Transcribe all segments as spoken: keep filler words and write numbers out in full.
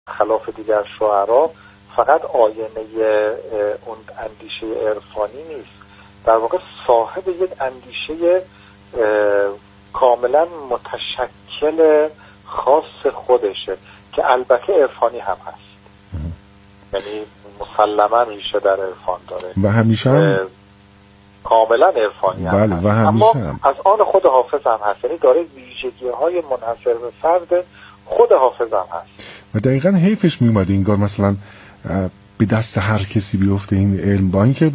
خلاف دیگر شاعرا فقط آینه اون اندیشه عرفانی نیست، در واقع صاحب یک اندیشه کاملا متشکل خاص خودشه که البته عرفانی هم هست، یعنی مسلما ریشه در عرفان داره و همیشه هم کاملا عرفانی هم بله هست. و همیشه اما هم. از آن خود حافظ هم هست، یعنی داره ویژگی های منحصر به فرد خود حافظ هم هست. و دقیقا حیفش می اومده انگار مثلا به دست هر کسی بیفته این علم، با اینکه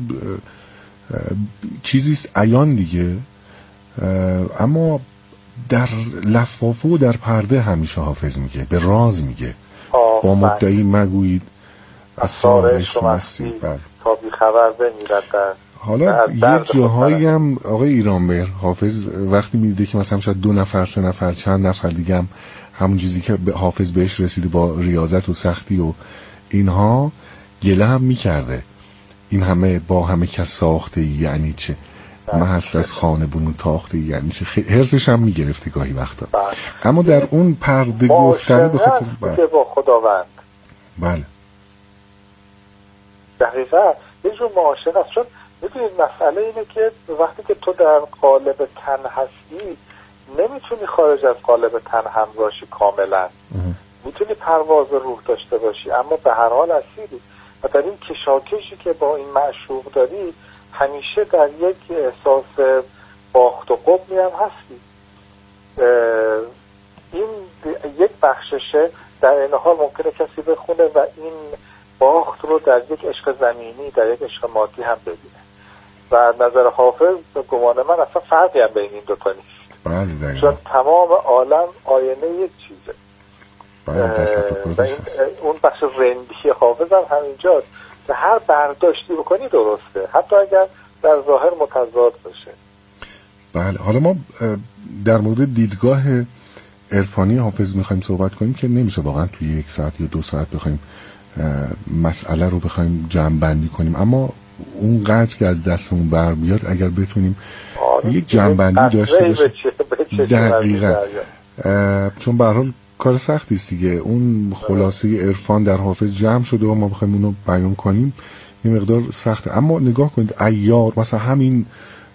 چیزیست عیان دیگه، اما در لفافه و در پرده همیشه حافظ میگه، به راز میگه، با مدعی مگویید اسرار عشق مستی تا بی خبر بمیرد در حالا یه جاهایی هم آقای ایرانبهر حافظ وقتی میده که مثلا شاید دو نفر سه نفر چند نفر دیگه هم همون چیزی که حافظ بهش رسیده با ریاضت و سختی و اینها گله هم میکرده، این همه با همه کس ساخته یعنی چه، من هست از خانه بونو تاخته یعنی چه، حرصش هم میگرفته گاهی وقتا. اما در اون پرده گفتنه به خاطر بله با خداوند بله دقیقا یه جور معاشقه است. چون میدونید مسئله اینه که وقتی که تو در قالب تن هستی نمیتونی خارج از قالب تن همراهی کاملا، میتونی پرواز روح داشته باشی اما به هر حال اسیری، و در این کشاکشی که با این معشوق داری همیشه در یک احساس باخت و قبلی هم هستی. این یک بخششه، در این حال ممکنه کسی بخونه و این باخت رو در یک عشق زمینی، در یک عشق مادی هم ببینه و نظر حافظ به گمان من اصلا فرقی هم بین این دوتا نیست. بله چون تمام عالم آینه یک چیزه. بله و این اون بخش رندی حافظ هم همینجاست که هر برداشتی بکنی درسته، حتی اگر در ظاهر متضاد باشه. بله حالا ما در مورد دیدگاه عرفانی حافظ میخوایم صحبت کنیم که نمیشه واقعا توی یک ساعت یا دو ساعت بخوایم مسئله رو بخوایم جمع بندی کنیم، اما اون قدر که از دستمون بر بیاد اگر بتونیم یک جمع بندی داشته باشیم. دقیقاً چون به هر حال کار سختی است دیگه، اون خلاصه عرفان در حافظ جمع شده و ما بخوایم اونو بیان کنیم یه مقدار سخته. اما نگاه کنید عیار مثلا همین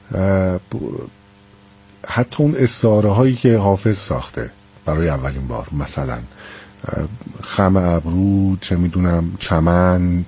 حتی اون استعاره هایی که حافظ ساخته برای اولین بار، مثلا خم ابرو، چه میدونم چمن،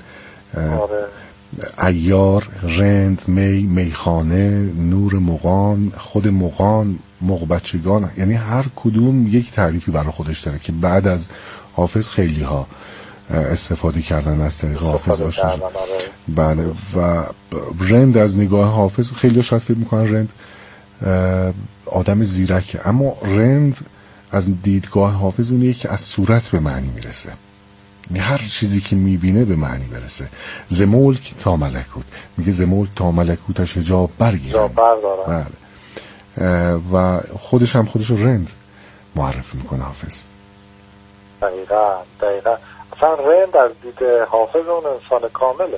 عیار، رند، می، میخانه، نور مغان، خود مغان، مغبچگان، یعنی هر کدوم یک تعریفی برای خودش داره که بعد از حافظ خیلی ها استفاده کردن از طریق حافظ آشنا. بله و رند از نگاه حافظ خیلی ها شاید فکر میکنن رند آدم زیرکه، اما رند از دیدگاه حافظ اونیه که از صورت به معنی میرسه، هر چیزی که میبینه به معنی برسه. زملک تا ملکوت، میگه زملک تا ملکوتش حجاب برگیرن. بله و خودش هم خودش رو رند معرفی میکنه حافظ. دقیقا دقیقا اصلا رند از دید حافظ اون انسان کامله.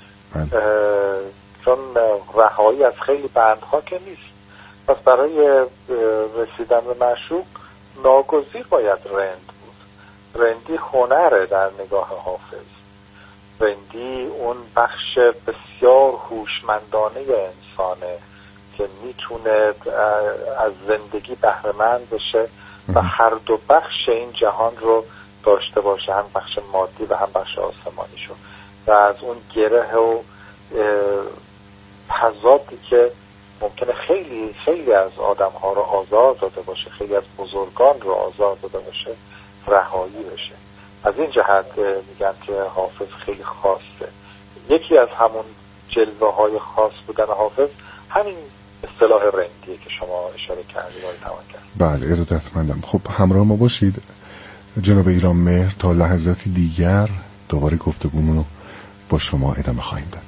چون رهایی از خیلی بندها که نیست، پس برای رسیدن به معشوق ناگزیر باید رند بود. رندی هنره در نگاه حافظ، رندی اون بخش بسیار هوشمندانه انسانه که میتونه از زندگی بهره‌مند بشه و هر دو بخش این جهان رو داشته باشه، هم بخش مادی و هم بخش آسمانیشو، و از اون گره و تضادی که ممکنه خیلی خیلی از آدم ها رو آزار داده باشه، خیلی از بزرگان رو آزار داده باشه، رهایی بشه. از این جهت میگن که حافظ خیلی خاصه. یکی از همون جلوه های خاص بودن حافظ همین اصطلاح رندیه که شما اشاره کردید آقای توکل. بله ارادتمندم. خب همراه ما باشید جناب ایرانمهر، تا لحظاتی دیگر دوباره گفتگومون رو با شما ادامه خواهیم داد.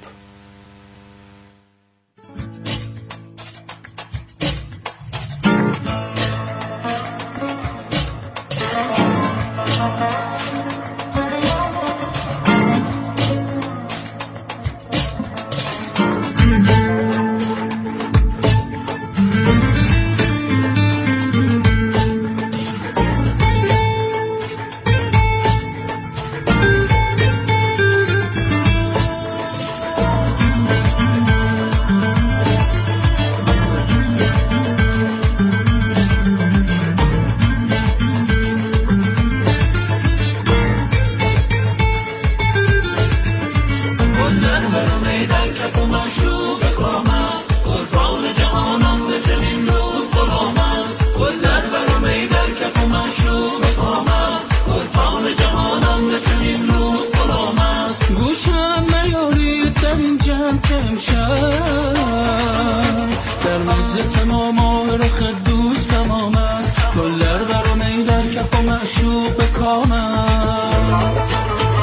رخ دوست تمام است، گلر برام ای در کف و معشوق به کام است.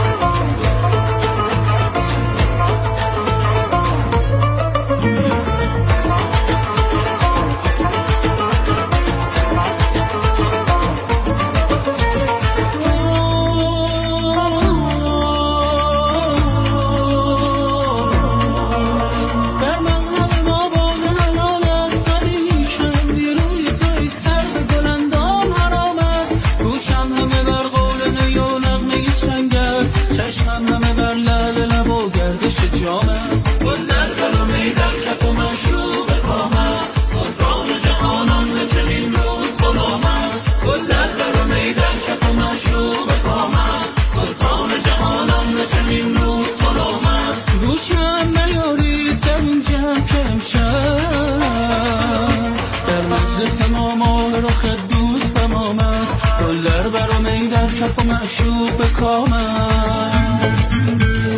معشوق به کام است.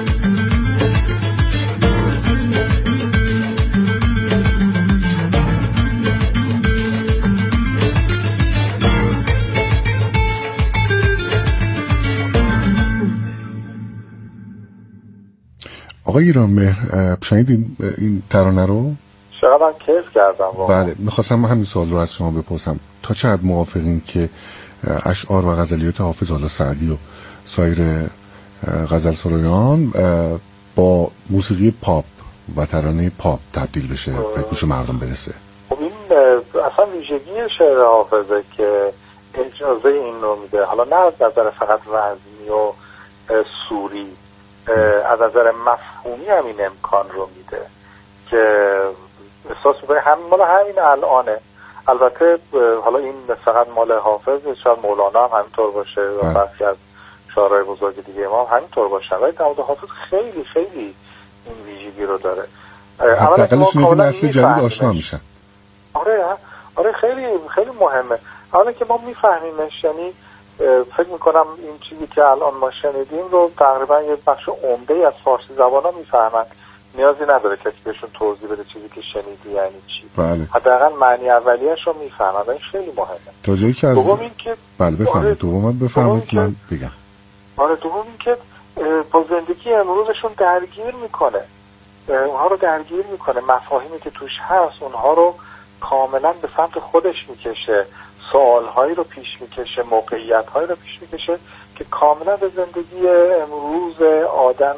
آقای ایرانمهر شنیدین این ترانه رو؟ چقدر کیف کردم واقعا. بله، میخواستم همین سوال رو از شما بپرسم، تا چه حد موافقین که اشعار و غزلیات حافظ حالا سعدی و سایر غزل سرایان با موسیقی پاپ و ترانه پاپ تبدیل بشه، به گوش مردم برسه؟ خب این اصلا ویژگی شعر حافظه که اجازه این رو میده، حالا نه از نظر فقط وزنی و سوری، از نظر مفهومی هم این امکان رو میده که احساس میکنه همین مال همین الانه. البته حالا این فقط مال حافظ، شاید مولانا هم همینطور باشه و برخی از شاعرای بزرگ دیگه ما هم همینطور باشن، ولی در مورد حافظ خیلی خیلی این ویژگی رو داره. حداقلش اینه که نسل جدید آشنا میشن. آره آره خیلی خیلی مهمه. حالا که ما میفهمیمش، یعنی فکر میکنم این چیزی که الان ما شنیدیم رو تقریبا یه بخش عمده از فارسی زبانا میفهمن، نیازی نداره کسی بهشون توضیح بده چیزی که شنیدی یعنی چی. بله. حداقل معنی اولیه‌اش رو میفهمن و این خیلی مهمه. تا جایی که از دوم این که بله بفهمید، دوم بفهمید که من بگم. آره دوم این که با زندگی امروزشون درگیر میکنه، اونها رو درگیر میکنه، مفاهیمی که توش هست اونها رو کاملا به سمت خودش میکشه، سوالهایی رو پیش میکشه، موقعیت‌هایی رو پیش میکشه که کاملا به زندگی امروز آدم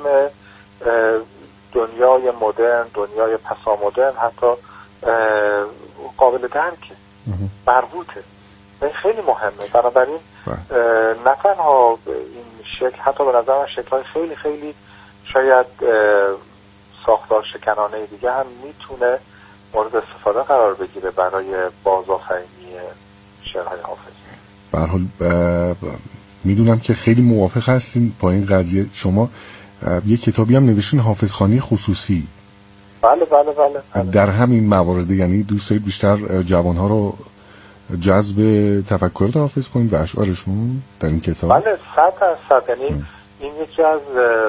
دنیای مدرن، دنیای پسامدرن حتی قابل درکه، مربوطه. این خیلی مهمه. بنابراین نه تنها این شکل، حتی به نظر من شکل‌های خیلی خیلی شاید ساختار شکنانه دیگه هم میتونه مورد استفاده قرار بگیره برای بازآفرینی شعرهای حافظ. به هر حال میدونم که خیلی موافق هستین با این قضیه. شما یه کتابی هم نوشتین، حافظخوانی خصوصی. بله بله بله, بله. در همین موارد، یعنی دوست دارید بیشتر جوانها رو جذب تفکرات حافظ کنید و اشعارشون در این کتاب؟ بله صد درصد. یعنی این یکی از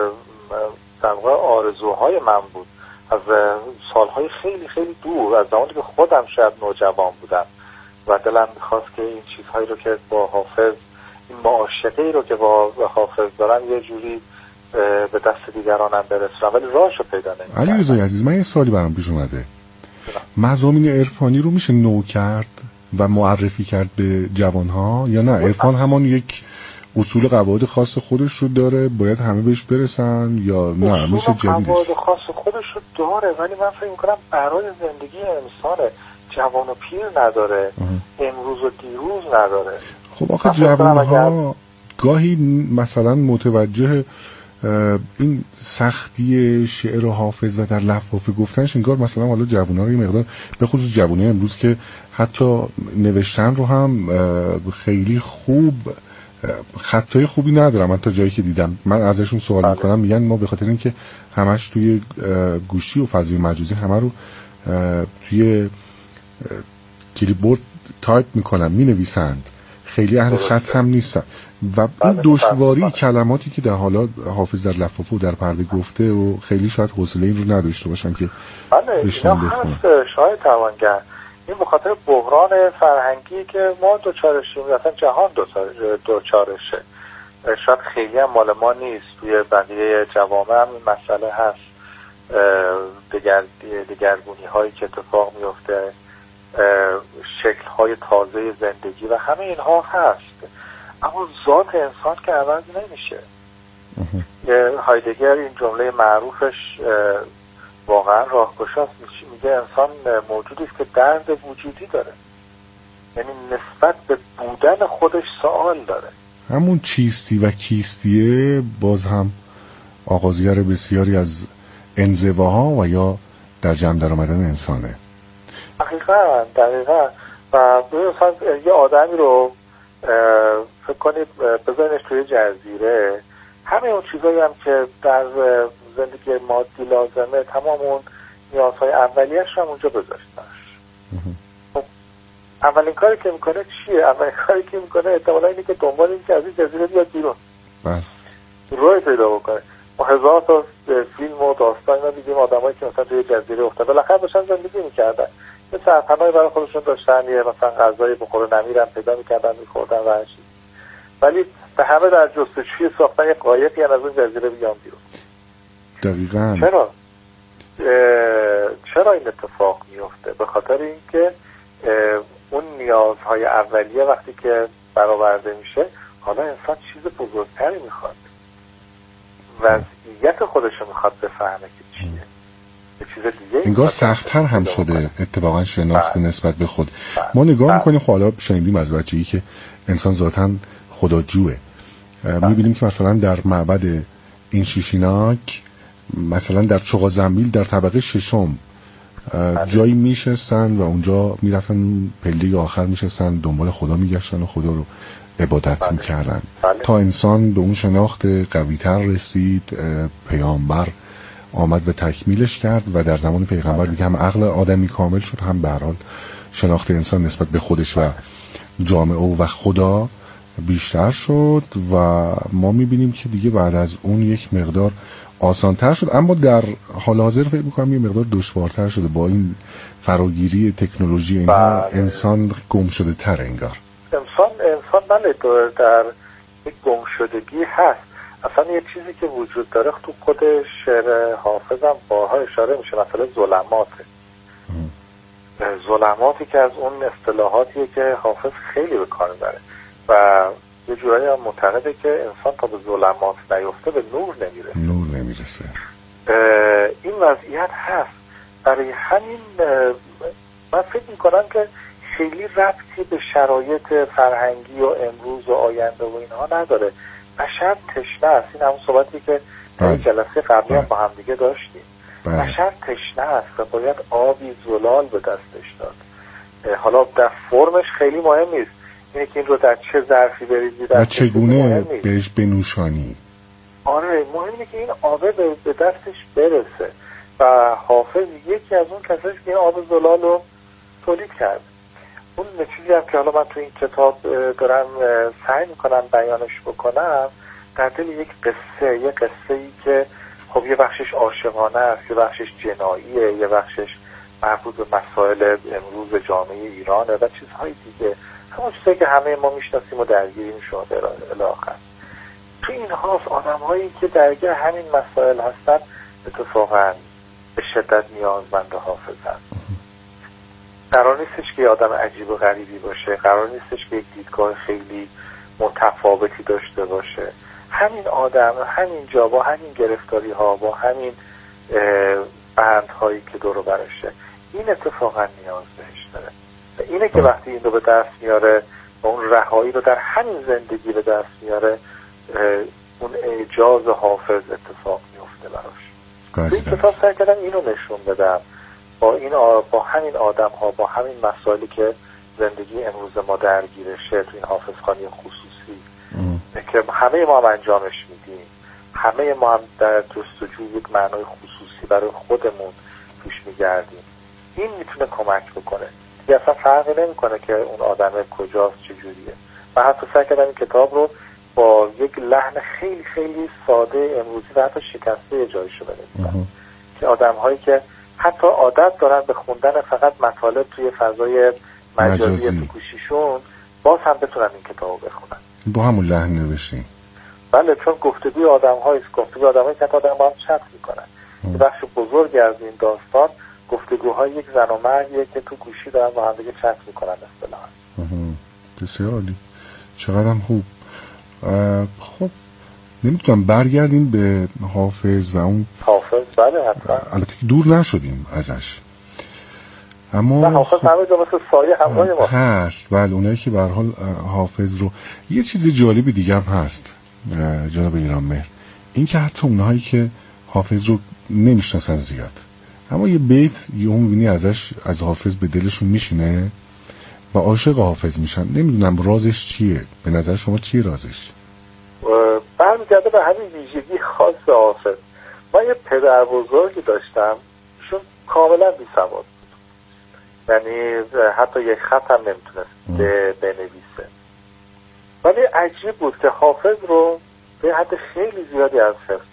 در واقع آرزوهای من بود از سالهای خیلی خیلی دور، از زمانی که خودم شاید نوجوان بودم و دلم میخواست که این چیزهایی رو که با حافظ، این معاشقه‌ای رو که با حافظ دارم یه جوری به دست دیگرانم برسونم، ولی راهشو پیدا نمی‌کنم. علی رضایی عزیز، من یه سوالی برام پیش اومده. مضامین عرفانی رو میشه نو کرد و معرفی کرد به جوانها یا نه؟ عرفان همان یک اصول قواعد خاص خودش رو داره، باید همه بهش برسن، یا نه میشه جدیدش؟ قواعد خاص خودش رو داره، ولی من فکر می‌کنم برای زندگی انسان جوان و پیر نداره، اه. امروز و دیروز نداره. خب آخه جوانها گاهی مثلا متوجه این سختی شعر حافظ و در لفافه گفتنش انگار مثلا حالا جوونا رو یه مقدار، به خصوص جوونای امروز که حتی نوشتن رو هم خیلی خوب، خطای خوبی ندارم. من تا جایی که دیدم، من ازشون سوال میکنم میگن ما به خاطر اینکه همش توی گوشی و فضای مجازی همه رو توی کلیبورد تایپ میکنن، مینویسند، خیلی اهل خط هم نیستن و این دشواری کلماتی که در حالا حافظ در لفافه و در پرده گفته و خیلی شاید حوصله این رو نداشته باشن که بله اینا هست. شاید توانگر این به خاطر بحران فرهنگی که ما دوچارشیم، اصلا جهان دوچارشه. شاید خیلی هم مال ما نیست، توی بقیه جوامع هم این مسئله هست، دگر دگرگونی هایی که اتفاق میفته، شکل های تازه زندگی و همه اینها هست، اما ذات انسان که عوض نمیشه. هایدگر این جمله معروفش واقعا راهگشاست، میگه انسان موجودی است که درد وجودی داره، یعنی نسبت به بودن خودش سوال داره. همون چیستی و کیستیه باز هم آغازگر بسیاری از انزواها و یا در جمع در آمدن انسانه. دقیقا دقیقا و مثلا یه آدمی رو فکر کنید بذارینش توی جزیره، همه اون چیزایی هم که در زندگی مادی لازمه، تمام اون نیازهای اولیه‌اش هم اونجا بذاشتنش. خب اولین کاری که میکنه چیه؟ اولین کاری که میکنه احتمالا اینه که دنبال این که از این جزیره بیاد بیرون، روی پیدا بکنه. ما هزار تا فیلم و داستان اینا دیدیم، آدمایی که مثلا توی جزیره افتادن بالاخره داشتن زندگی میکردن، یه سرپناهی برای خودشون داشتن، یه مثلا غذای بخوره نمیرن پیدا میکردن میخوردن و هر چیز، ولی به همه در جستجوی ساختن یه قایقی از اون جزیره بیان بیرون. دقیقاً. چرا؟ چرا این اتفاق میفته؟ به خاطر اینکه اون نیازهای اولیه وقتی که برآورده میشه، حالا انسان چیز بزرگتری میخواد، وضعیت خودش رو میخواد بفهمه که چیه، یه چیز دیگه. انگار سخت‌تر هم شده اتفاقا شناخت نسبت به خود. ما نگاه میکنیم، حالا شنیدیم از بچگی که انسان ذاتاً خداجوه. میبینیم که مثلا در معبد این شیشیناک، مثلا در چوغا زنبیل در طبقه ششم جایی میشستن و اونجا میرفتن پله آخر میشستن دنبال خدا میگشتن و خدا رو عبادت بله. میکردن بله. تا انسان به اون شناخت قویتر رسید، پیامبر آمد و تکمیلش کرد و در زمان پیغمبر دیگه هم عقل آدمی کامل شد، هم به هر حال شناخت انسان نسبت به خودش و جامعه و خدا بیشتر شد و ما میبینیم که دیگه بعد از اون یک مقدار آسانتر شد، اما در حال حاضر فکر میکنم یه مقدار دشوارتر شده با این فراگیری تکنولوژی اینها. بله. انسان گم شده تر انگار. انسان انسان بله در یک گم شدگی هست. اصلا یه چیزی که وجود داره تو خود شعر حافظم بارها اشاره میشه، مثلا ظلماته. ظلماتی که از اون اصطلاحاتیه که حافظ خیلی به کار میبره و یه جورایی هم معتقده که انسان تا به ظلمات نیفته به نور نمیره، نور نمیرسه. این وضعیت هست. برای همین من فکر میکنم که خیلی ربطی به شرایط فرهنگی و امروز و آینده و اینها نداره. بشر تشنه است. این همون صحبتی که در جلسه قبلی هم با هم دیگه داشتیم. بشر تشنه است و باید آبی زلال به دستش داد. حالا در فرمش خیلی مهم نیست، اینه که این رو در چه ظرفی بریزی و چگونه بهش بنوشانی. آره مهمه که این آب به دستش برسه و حافظ یکی از اون کساش که این آب زلال رو تولید کرد. اون چیزی هم که حالا من تو این کتاب دارم سعی میکنم بیانش بکنم، در دل یک قصه، یک قصه ای که خب یه بخشش عاشقانه است، یه بخشش جناییه، یه بخشش مربوط به مسائل امروز جامعه ایرانه و چیزهای دیگه، همون چیزایی که همه ما میشناسیم و درگیری میشون الی آخر. تو این هاست آدم هایی که درگیر همین مسائل هستن اتفاقا به شدت نیازمند حافظن. قرار نیستش که آدم عجیب و غریبی باشه، قرار نیستش که یک دیدگاه خیلی متفاوتی داشته باشه. همین آدم همین جا با همین گرفتاری ها، با همین بندهایی که دور و برشه، این اتفاقا نیاز بهش داره. اینه که وقتی این رو به دست میاره و اون رهایی رو در همین زندگی به دست میاره، اون اعجاز حافظ اتفاق میفته براش. این کتاب سعی کردم اینو نشون بدم با این آ... با همین آدم ها، با همین مسائلی که زندگی امروز ما درگیرشه تو این حافظخوانی خصوصی که همه ما هم انجامش میدیم، همه ما هم در جستجوی یک معنای خصوصی برای خودمون توش میگردیم. این میتونه کمک بکنه. دیگه اصلا فرقی نمیکنه که اون آدم کجاست، چجوریه. و حتی سعی کردم این کتاب رو با یک لحن خیلی خیلی ساده امروزی و حتی شکسته جایشو بنویسم که آدم هایی که حتی عادت دارن به خوندن فقط مطالب توی فضای مجازی, مجازی. تو گوشیشون، باز هم بتونن این کتابو بخونن. با همون لحن نوشتیم. بله، چون گفتگوی آدم‌هایی است، گفتگوی آدم‌هایی که آدم با هم چت میکنن. یه بخش بزرگی از این داستان گفتگوهای یک زن و مردیه که تو گوشی دارن با هم دیگه چت میکنن اصطلاحاً. بسیار عالی، چقدر هم خوب. خب نمیتونم برگردیم به حافظ و اون حافظ. بله حتما، البته که دور نشدیم ازش، اما حافظ خب همه جا مثل سایه همراه ما هست. بله، اونایی که به هر حال حافظ رو، یه چیز جالبی دیگه هم هست جناب ایرانمهر، این که حتی اونهایی که حافظ رو نمیشناسن زیاد، اما یه بیت یه اون میبینی ازش، از حافظ به دلشون میشینه و عاشق حافظ میشن. نمیدونم رازش چیه؟ به نظر شما چیه رازش؟ برمیگرده به همین ویژگی خاص حافظ. من یه پدر بزرگی داشتم، ایشون کاملا بی سواد بود، یعنی حتی یک خط هم نمیتونست بنویسه، ولی عجیب بود که حافظ رو به حد خیلی زیادی از حفظ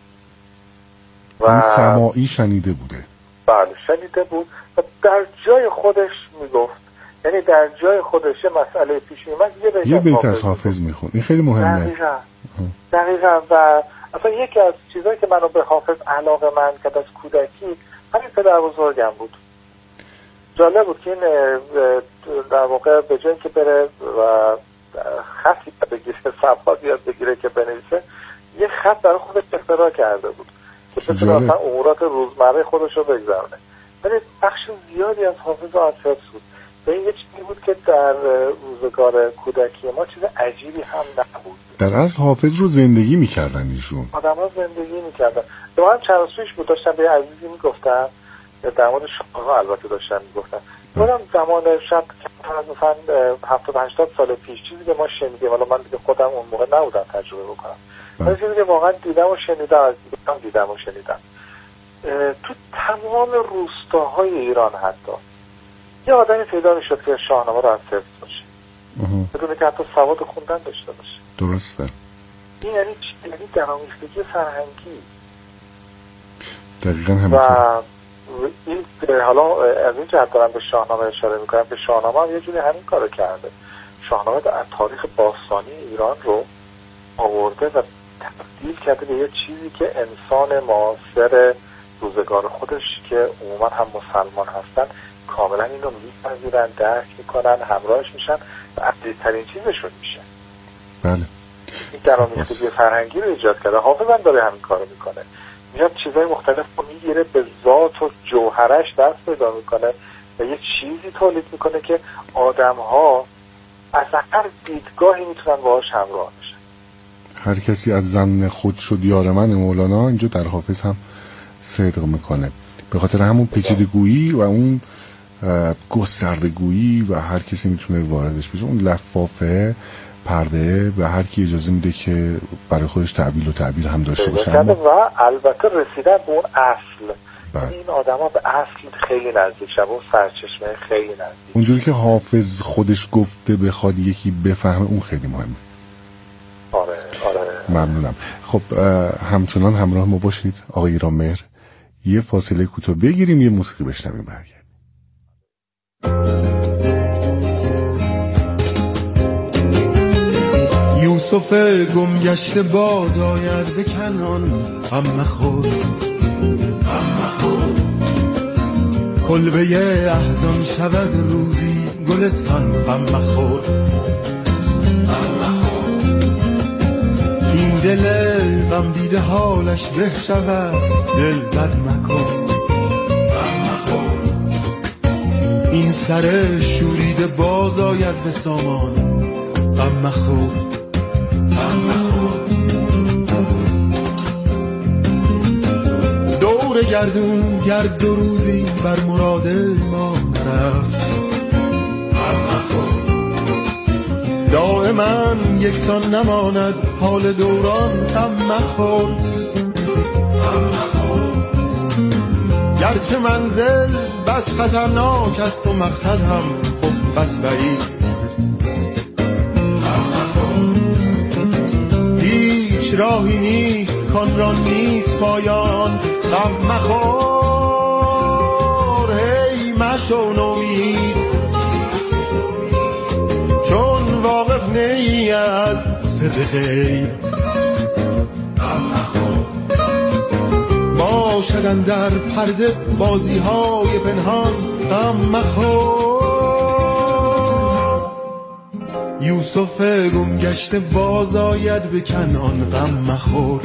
و این سماعی شنیده بوده. بله شنیده بود و در جای خودش میگفت، یعنی در جای خودش یه مسئله پیش میومد یه بیت, یه بیت از حافظ میخون. این خیلی مهمه. دقیقاً دقیقاً و اصلا یکی از چیزایی که منو به حافظ علاقه من کرد از کودکی همین پدر بزرگم بود. جالب بود که این در واقع به جای که بره و خطی بگیره، صفحات یاد بگیره که بنویسه، یه خط برای خودش اختراع کرده بود که بتونه اصلا امورات روزمره خودش رو بگذرونه. ولی بخش زیادی از حافظ از حفظ بود. به این یه چیزی بود که در روزگار کودکی ما چیز عجیبی هم نبود. در اصل حافظ رو زندگی میکردن ایشون. آدم ها زندگی میکردن. به من چند روزش بود داشتم به عزیزی میگفتم، در مورد شاهنامه البته داشتم میگفتم، بودم زمان شب مثلا هفتاد هشتاد سال پیش چیزی که ما شنیدیم، حالا من دیگه خودم اون موقع نبودم تجربه بکنم، ولی چیزی که واقعا دیدم و شنیدم، از دیدم دیدم و شنیدم، تو تمام روستاهای ایران حتی یه آدمی پیدا میشد که شاهنامه رو از حفظ باشه، بدون که حتی سواد خوندن داشته باشه. درسته. این یعنی چی؟ یعنی درآمیختگی فرهنگی. دقیقاً همینطور. این حالا از این جهت دارم به شاهنامه اشاره میکنم که شاهنامه هم یه جوری همین کارو کرده. شاهنامه در تاریخ باستانی ایران رو آورده و تبدیل کرده به یه چیزی که انسان معاصر روزگار خودش که عموما هم مسلمان هستن کاملا اینو میپذیرن، درک میکنن، همراهش میشن و اصلی‌ترین چیزشون میشه. بله. این درآمیختگی فرهنگی رو ایجاد کرده. حافظ هم داره همین کارو میکنه. میاد چیزای مختلف رو میگیره، به ذات و جوهرش دست پیدا میکنه و یه چیزی تولید میکنه که آدم‌ها از هر دیدگاهی میتونن باهاش همراه بشن. هر کسی از زن خود شد یار من مولانا اینجا در حافظ هم صدق میکنه، به خاطر همون پیچیدگویی و اون گستردگویی و هر کسی میتونه واردش بشه. اون لفافه پرده به هر کی اجازه میده که برای خودش تعبیر و تعبیر هم داشته باشه و البته رسیدن به اون اصل. بله. این آدما به اصل خیلی نزدیک شدن، اون سرچشمه خیلی نزدیک. اونجوری که حافظ خودش گفته بخواد یکی بفهمه، اون خیلی مهمه. آره آره. ممنونم. خب همچنان همراه ما باشید آقای ایرانمهر. یه فاصله کوتاه بگیریم، یه موسیقی بشنویم، برگردیم. یوسف گمگشته باز آید به کنعان، غم مخور غم مخور، کلبه احزان شود روزی گلستان، غم مخور غم مخور، این دل غم دیده حالش به شود، دل بد مکن غم مخور، این سر شوریده باز آید به سامان، غم مخور غم مخور، دور گردون گرد دو روزی بر مراد ما نرفت، غم مخور، دائما یکسان نماند حال دوران، غم مخور غم مخور، گرچه منزل بس خطرناک است و مقصد هم خب بس بعید، راهی نیست کان را نیست پایان، غم مخور مشو نومید، چون واقف نی از سر غیب. باشدن در پرده بازی های پنهان، غم مخور. یوسف گم گشته باز آید به کنعان، غم مخور.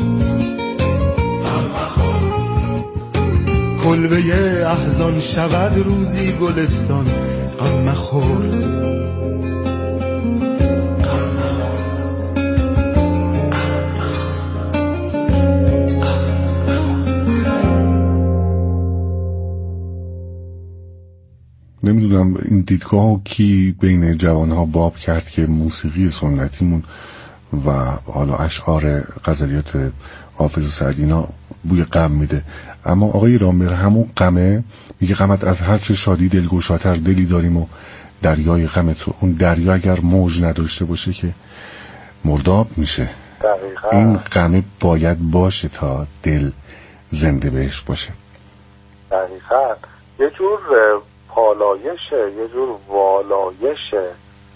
کلبه احزان شود روزی گلستان، غم مخور. نمیدونم این دیدگاه کی بین جوانها باب کرد که موسیقی سنتیمون و حالا اشعار غزلیات حافظ سعدی اینا بوی غم میده، اما آقای رامبر همون غمه میگه غمت از هر چه شادی دلگشاتر دلی داریم و دریای غم تو. اون دریا اگر موج نداشته باشه که مرداب میشه. دقیقا. این غمه باید باشه تا دل زنده بهش باشه. دقیقا. یه جور پالایشه، یه جور والایشه.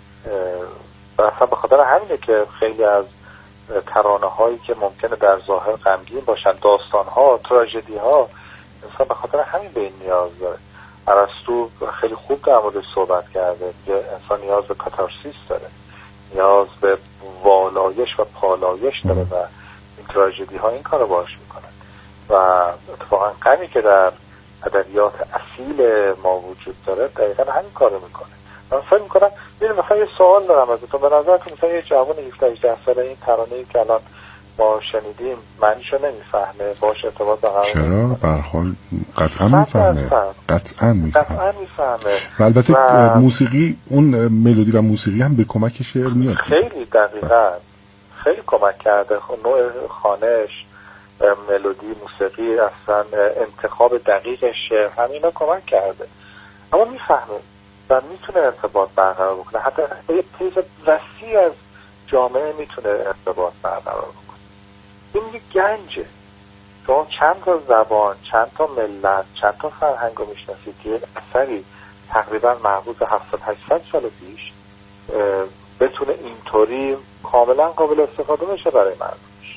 اصلا به خاطر همینه که خیلی از ترانه هایی که ممکنه در ظاهر غمگین باشن، داستان ها، تراژدی ها، انسان به خاطر همین به این نیاز داره. ارسطو خیلی خوب در موردش صحبت کرده که انسان نیاز به کاتارسیس داره، نیاز به والایش و پالایش داره و این تراژدی ها این کارو باش میکنن. و اتفاقا غمی که در ادبیات اصیل ما وجود داره دقیقا همین کارو میکنه. من فکر میکنم ببین مثلا یه سوال دارم ازتون، به نظرتون مثلا یه جوان هفده هجده ساله این ترانه‌ای که الان ما شنیدیم معنیشو نمیفهمه، باش ارتباط برقرار چرا؟ به هر حال قطعا میفهمه، قطعا میفهمه، قطعا میفهمه. و البته و موسیقی، اون ملودی و موسیقی هم به کمک شعر میاد. خیلی دقیقاً خیلی کمک کرده. نوع خوانش، ملودی، موسیقی، اصلا انتخاب دقیق شعر، همینا کمک کرده. اما میفهمه و میتونه ارتباط برقرار بکنه، حتی یه پیز وسیع از جامعه میتونه ارتباط برقرار بکنه. این یه گنجه. شما چند تا زبان، چند تا ملت، چند تا فرهنگ رو میشناسید که اثری تقریبا مربوط به هفتاد هشتصد سال پیش بتونه اینطوری کاملا قابل استفاده بشه برای مردمش.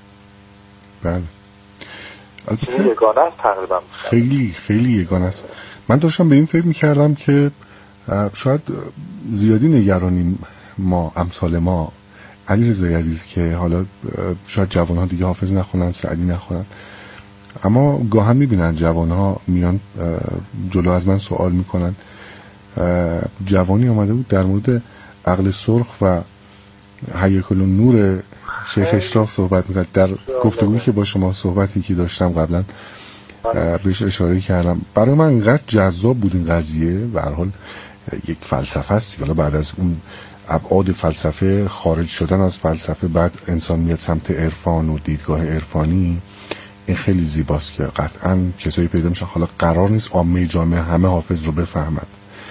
بله. البته یگانه است تقریبا. خیلی خیلی یگانه است. من داشتم به این فکر میکردم که شاید زیادی نگرانیم ما، امثال ما، علیرضا عزیز، که حالا شاید جوانها دیگه حافظ نخونن، سعدی نخونن، اما گاهن میبینن جوانها میان جلو از من سوال میکنن. جوانی آمده بود در مورد عقل سرخ و هیکل النور شیخ اشراق صحبت میکرد. در گفتگویی که با شما صحبتی که داشتم قبلا بهش اشاره کردم. برای من اینقدر جذاب بود این قضیه. به هر حال یک فلسفه است، حالا بعد از اون ابعاد فلسفه، خارج شدن از فلسفه، بعد انسان میاد سمت عرفان و دیدگاه عرفانی. این خیلی زیباست که قطعاً کسایی پیدا میشن. حالا قرار نیست عامه جامعه همه حافظ رو بفهمد،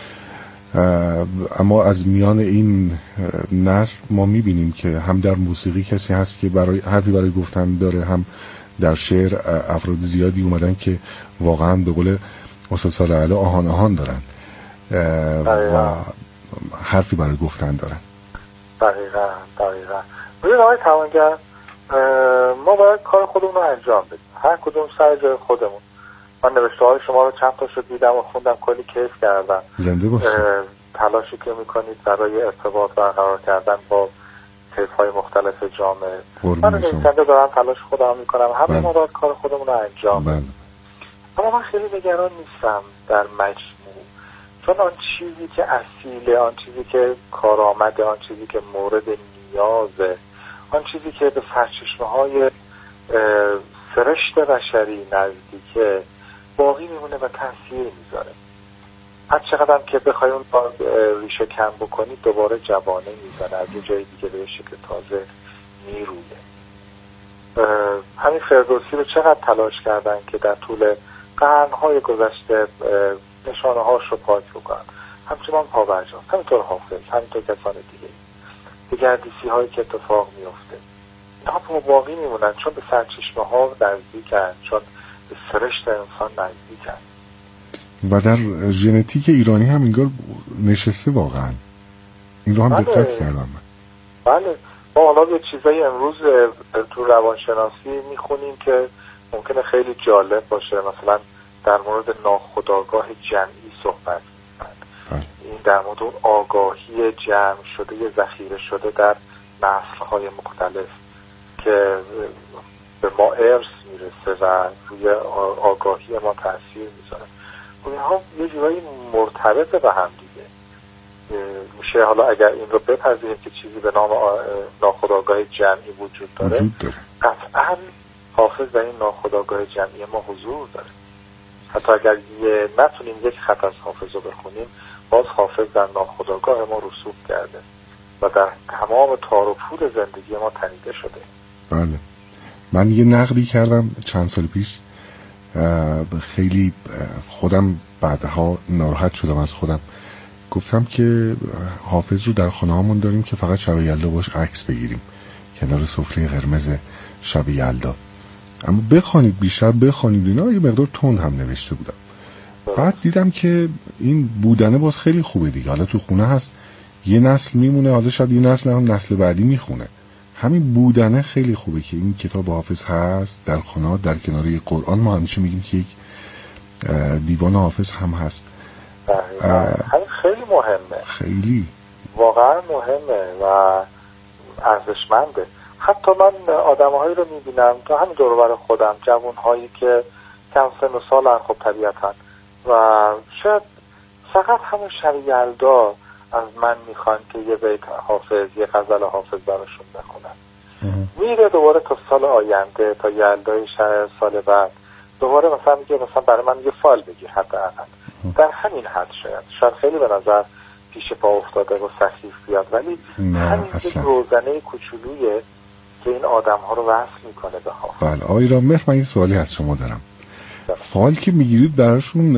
اما از میان این نسل ما میبینیم که هم در موسیقی کسی هست که برای حرفی برای گفتن داره، هم در شعر افراد زیادی اومدن که واقعا به قول استاد صالح علی آهان آهان دارن و حرفی برای گفتن دارن. دقیقا دقیقا. ببین آقای توانگر، ما باید کار خودمون رو انجام بدیم، هر کدوم سر جای خودمون. من نوشته های شما رو چند تاشو دیدم و خوندم، کلی کیف کردم. زنده باشید. تلاشی که میکنید برای ارتباط برقرار کردن با طیف های مختلف جامعه، من نویسنده دارم تلاش خودم میکنم، همه ما باید کار خودمون رو انجام بدیم. اما من خیلی نگران نیستم در مجموع، چون آن چیزی که اصیله، آن چیزی که کارآمده، آن چیزی که مورد نیازه، آن چیزی که به سرچشمه های سرشت بشری نزدیکه، باقی میمونه و تاثیر میذاره. هر چقدر که بخوای اون ریشه کم بکنید دوباره جوانه میزنه، از یه جای دیگه به شکل تازه میرویه. همین فردوسی رو چقدر تلاش کردن که در طول قرنهای گذشته نشانه هاش رو پاک بکنن، همچنان پابرجاست. همینطور حافظ، همینطور کسان دیگه. دگردیسی هایی که اتفاق میفته اینها باقی میمونن، چون به سرچشمه ها نزدیکن، چون به سرشت انسان نزدیکن. و در ژنتیک ایرانی هم انگار نشسته واقعا. این رو هم بله. دقت کردم. بله ما حالا یه چیزایی امروز تو روانشناسی میخونیم که ممکنه خیلی جالب باشه، مثلا در مورد ناخودآگاه جمعی صحبت می‌کنن. این در مورد اون آگاهی جمع شده ذخیره شده در نسل‌های مختلف که به ما ارث میرسه و روی آگاهی ما تاثیر میذاره. اونها یه جورایی مرتبط به هم دیگه میشه. حالا اگر این رو بپذیریم که چیزی به نام ناخودآگاه جمعی وجود داره, وجود داره. قطعاً حافظ در این ناخودآگاه جمعی ما حضور داره. حتی اگر یه نتونیم یک خط از حافظ رو بخونیم، باز حافظ در ناخودآگاه ما رسوب کرده و در تمام تار و پود زندگی ما تنیده شده. بله. من یه نقدی کردم چند سال پیش، خیلی خودم بعدها ناراحت شدم از خودم. گفتم که حافظ رو در خانه هامون داریم که فقط شب یلدا باش عکس بگیریم کنار سفره قرمز شب یلدا، اما بخوانید بیشتر بخوانید اینا یه مقدار تند هم نوشته بودم. بعد دیدم که این بودنه باز خیلی خوبه دیگه. حالا تو خونه هست یه نسل میمونه، حالا شاید یه نسل هم نسل بعدی میخونه. همین بودنه خیلی خوبه که این کتاب حافظ هست در خانه، در کنار یک قرآن. ما همیشه میگیم که یک دیوان حافظ هم هست. همین خیلی مهمه، خیلی واقعا مهمه و ارزشمنده. حتی من آدم‌هایی رو میبینم تو همین دور و بر خودم، جوان‌هایی که کم سن و سالن خب طبیعتاً و شاید فقط همون شب یلدا از من میخوان که یه بیت حافظ، یه غزل حافظ براشون بخونم. میره دوباره تا سال آینده، تا یلدای سال بعد دوباره مثلا میگه مثلا برای من یه فال بگی حداقل. در همین حد شاید شاید خیلی به نظر پیش پا افتاده و سخیف بیاد، ولی همین یک روزنه کوچولویه که این آدم ها رو وصل میکنه به حافظ. بله آقای رامبخ، من این سوالی از شما دارم. فال که میگیرید براشون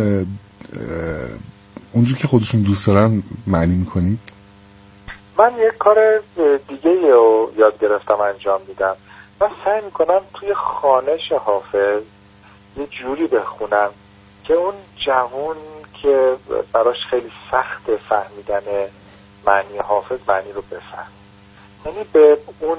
اونجور که خودشون دوست دارن معنی میکنید؟ من یک کار دیگه رو یاد گرفتم انجام میدم. من سعی میکنم توی خوانش حافظ یه جوری بخونم که اون جوان که براش خیلی سخت فهمیدن معنی حافظ معنی رو بفهم. یعنی به اون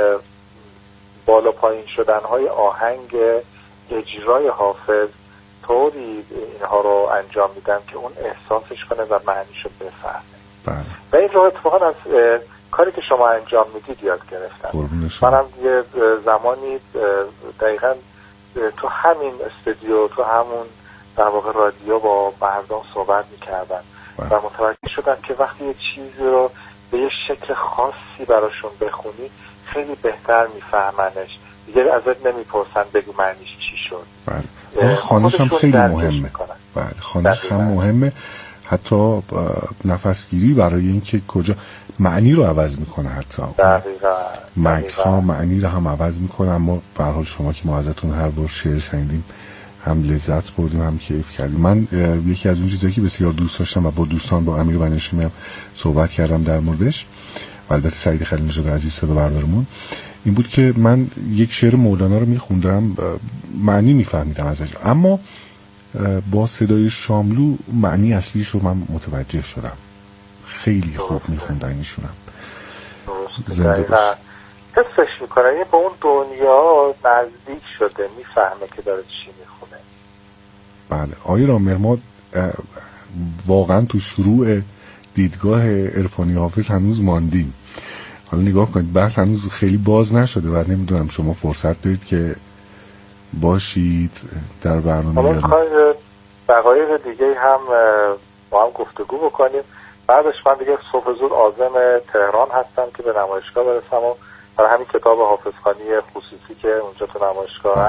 بالا پایین شدنهای آهنگ اجرای حافظ طوری اینها رو انجام میدم که اون احساسش کنه و معنیشو بفهمه. بله. و این رو اتفاقا از کاری که شما انجام میدید یاد گرفتم. منم یه زمانی دقیقاً تو همین استودیو، تو همون در واقع رادیو با مردم صحبت میکردم و متوجه شدم که وقتی یه چیزی رو به یه شکل خاصی براشون بخونی خیلی بهتر میفهمنش، دیگه ازت نمیپرسن بگو معنیش چی شد. بله. خانش هم خیلی مهمه. بله خانش هم مهمه، حتی نفسگیری برای اینکه کجا معنی رو عوض میکنه. حتی دقیقاً مکس ها معنی رو هم عوض میکنه. اما به هر حال شما که ما ازتون هر بار شعر شنیدیم هم لذت بردیم هم کیف کردیم. من یکی از اون چیزایی که بسیار دوست داشتم و با دوستان با امیر بنی‌هاشمی هم صحبت کردم در موردش و البته سعید خلیل نژاد عزیز صدا بردارمون، این بود که من یک شعر مولانا رو میخوندم معنی میفهمیدم ازش، اما با صدای شاملو معنی اصلیش رو من متوجه شدم. خیلی خوب میخوندن ایشونم. زنده باشه. حسش میکنه یه با اون دنیا نزدیک شده، میفهمه که داره چی میخونه. بله آقای رامبخ، ما واقعا تو شروع دیدگاه عرفانی حافظ هنوز ماندیم. حالا نگاه کنید بحث هنوز خیلی باز نشده و نمیدونم شما فرصت دارید که باشید در برنامه. حالا میخواید دقایق دیگه هم با هم گفتگو بکنیم. بعدش من دیگه صبح زود عازم تهران هستم که به نمایشگاه برسم و برای همین کتاب حافظ خوانی خصوصی که اونجا تو نمایشگاه